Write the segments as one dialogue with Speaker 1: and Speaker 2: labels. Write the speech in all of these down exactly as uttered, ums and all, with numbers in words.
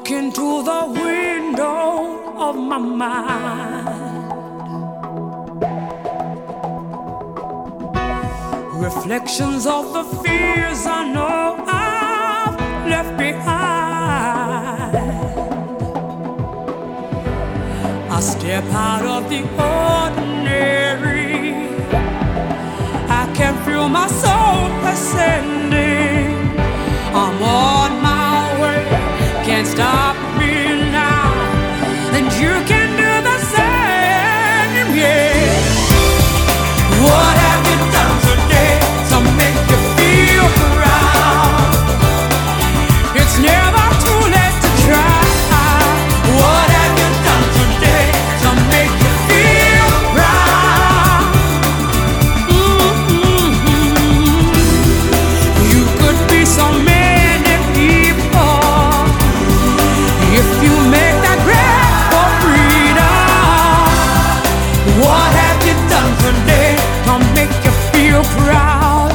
Speaker 1: Look into the window of my mind. Reflections of the fears I know I've left behind. I step out of the ordinary. I can feel my soul ascending. I'm on my way, can't stop me now. And you can do the same, yeah. What have you done today to make you feel proud? It's never too late to try. What have you done today to make you feel proud? Mm-hmm. You could be so many people if you make that grab for freedom. What have you done today to make you feel proud?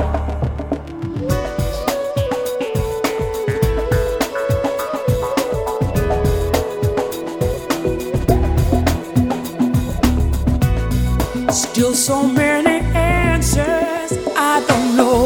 Speaker 1: Still so many answers I don't know.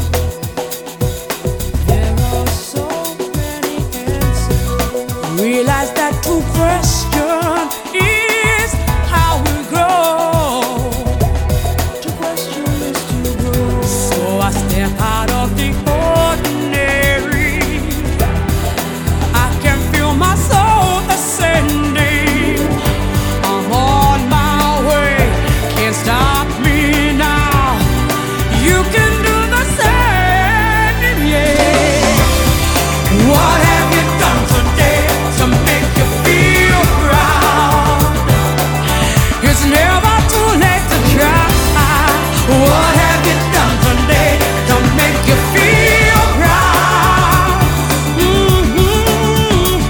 Speaker 1: There are so many answers. Realize that to question is how we grow. To question is to grow. So I step out of the ordinary. I can feel my soul ascending. I'm on my way, can't stop me now. You can do the same, yeah. What have you done today to make you feel proud? It's never too late to try. What have you done today to make you feel proud? Mm-hmm.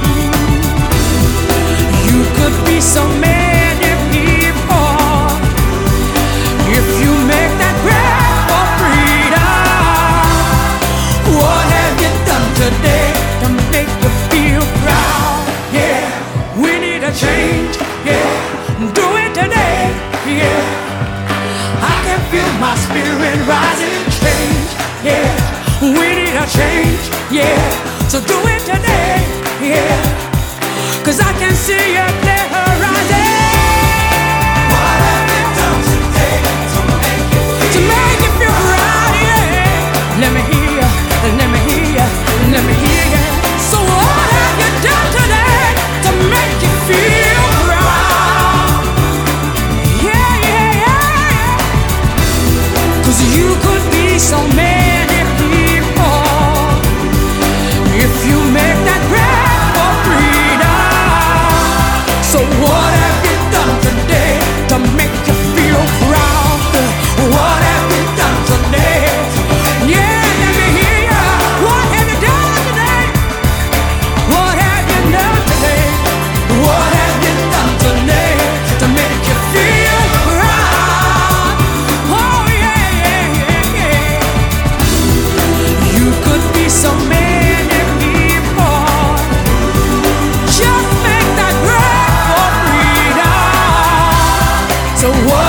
Speaker 1: You could be so many people if you make that grab for freedom. What have you done today to make you feel proud? Yeah, we need a change. Yeah, do it today. Yeah, I can feel my spirit rising. Change. Yeah, we need a change. Yeah, so do it today. Yeah, 'cause I can see it there rising. What have you done today to make you feel, to make you feel proud? Yeah, let me hear you, let me hear you, let me hear you. So what have you done today to make you feel proud? Yeah, yeah, yeah. 'Cause you could be so many people if you make that grab for freedom. So what have you done today to make you feel proud? What have you done today? Yeah, let me hear ya. What have you done today? What have you done today? What have you done today to make you feel proud? Oh yeah, yeah, yeah, yeah. You could be so many people. Just make that grab for freedom. So what